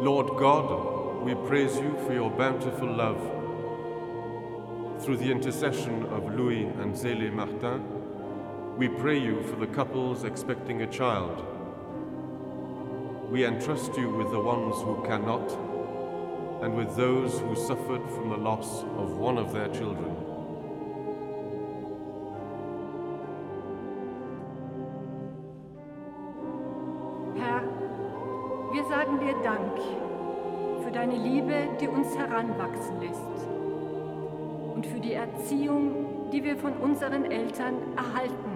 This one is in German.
Lord God, we praise you for your bountiful love. Through the intercession of Louis and Zélie Martin, we pray you for the couples expecting a child. We entrust you with the ones who cannot, and with those who suffered from the loss of one of their children. Herr, wir sagen dir Dank für deine Liebe, die uns heranwachsen lässt, und für die Erziehung, die wir von unseren Eltern erhalten